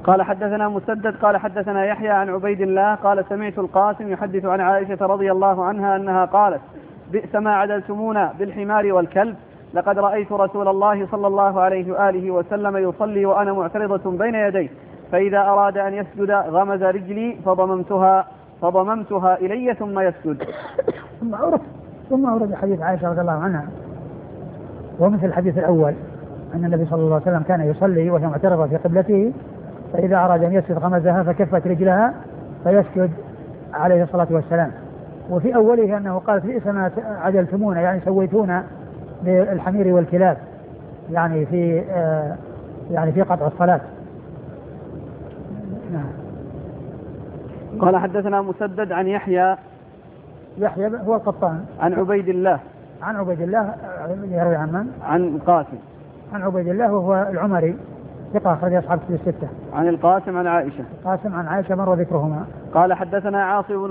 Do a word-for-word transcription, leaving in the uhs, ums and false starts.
قال حدثنا مسدد قال حدثنا يحيى عن عبيد الله قال سمعت القاسم يحدث عن عائشة رضي الله عنها أنها قالت بئس ما عدلتمونا بالحمار والكلب لقد رأيت رسول الله صلى الله عليه وآله وسلم يصلي وأنا معترضة بين يديه فإذا أراد أن يسجد غمز رجلي فضممتها فضممتها إلي ثم يسجد. ثم أورد ثم أورد حديث عائشة رضي الله عنها ومثل الحديث الأول أن النبي صلى الله عليه وسلم كان يصلي وهي معترضة في قبلته فإذا أراد أن يسجد غمزها فكفت رجلها فيسجد عليه الصلاة والسلام. وفي أوله أنه قالت بئس ما عدلتمون يعني سويتون بالحمير والكلاب يعني في آه يعني في قطع الصلاة. نعم. قال حدثنا مسدد عن يحيى يحيى هو القطان عن عبيد الله عن عبيد الله يروي عن من؟ عن القاسم عن عبيد الله وهو العمري ثقة أخرج أصحاب الستة. عن القاسم عن عائشة القاسم عن عائشة مر ذكرهما. قال حدثنا عاصم